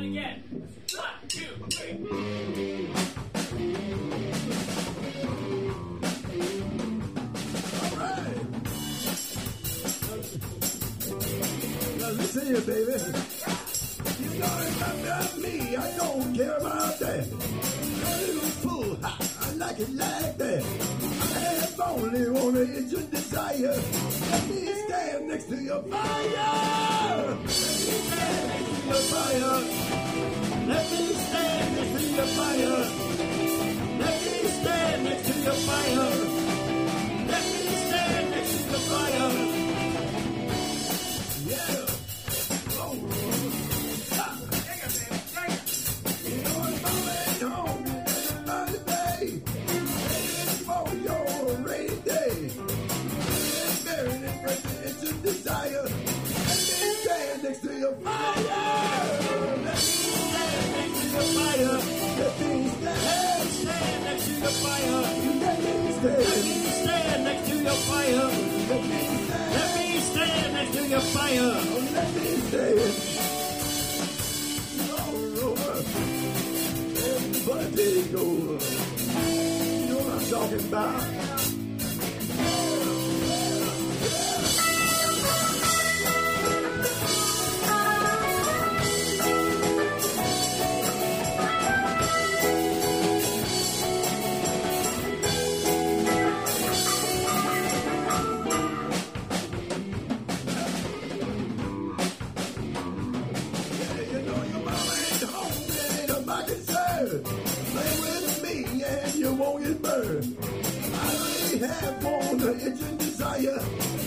And again. 1, 2, 3. All right. Now listen here, baby. You know about me. I don't care about that. Little fool. I like it like that. I have only one itch and desire. Let me stand next to your fire. Let me stand next to your fire. Let me stand next to your fire. Let me stand next to your fire. Yeah. Oh. Ha. You know I'm going home every day. Waiting for your rainy day. Buried in it's a desire. Let me stand next to your fire. Let me stand next to your fire. Let me stand next to your fire. Let me stand next to your fire. Let me stand next to your fire. Let me stand. All over. Everybody go. You know what I'm talking about? Play with me and you won't get burned. I only have one itch and desire.